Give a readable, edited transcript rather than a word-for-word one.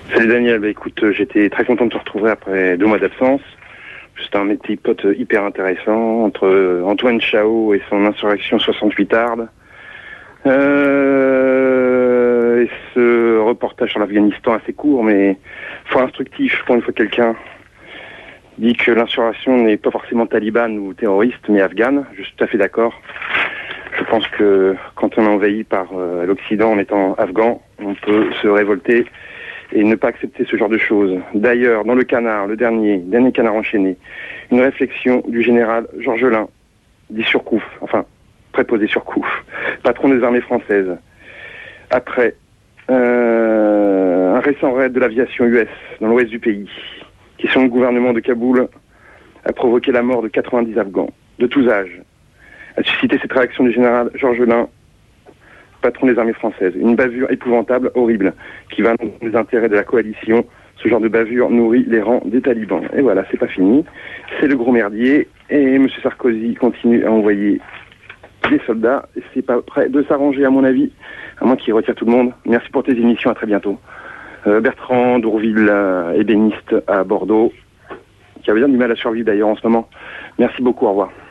Salut Daniel, écoute, j'étais très content de te retrouver après 2 mois d'absence. C'est un de mes petits potes hyper intéressant, entre Antoine Chao et son insurrection 68 arde. Et ce reportage sur l'Afghanistan assez court, mais fort instructif pour une fois que quelqu'un dit que l'insurrection n'est pas forcément talibane ou terroriste, mais afghane. Je suis tout à fait d'accord. Je pense que quand on est envahi par l'Occident en étant afghan, on peut se révolter et ne pas accepter ce genre de choses. D'ailleurs, dans le Canard, le dernier Canard enchaîné, une réflexion du général Georges Lain, dit Surcouf, enfin, préposé Surcouf, patron des armées françaises. Après un récent raid de l'aviation US dans l'ouest du pays, qui selon le gouvernement de Kaboul a provoqué la mort de 90 Afghans, de tous âges, a suscité cette réaction du général Georges Lain, patron des armées françaises. Une bavure épouvantable, horrible, qui va dans les intérêts de la coalition. Ce genre de bavure nourrit les rangs des talibans. Et voilà, c'est pas fini. C'est le gros merdier. Et M. Sarkozy continue à envoyer des soldats. Et c'est pas prêt de s'arranger, à mon avis, à moins qu'il retire tout le monde. Merci pour tes émissions, à très bientôt. Bertrand Dourville, ébéniste à Bordeaux, qui a bien du mal à survivre d'ailleurs en ce moment. Merci beaucoup, au revoir.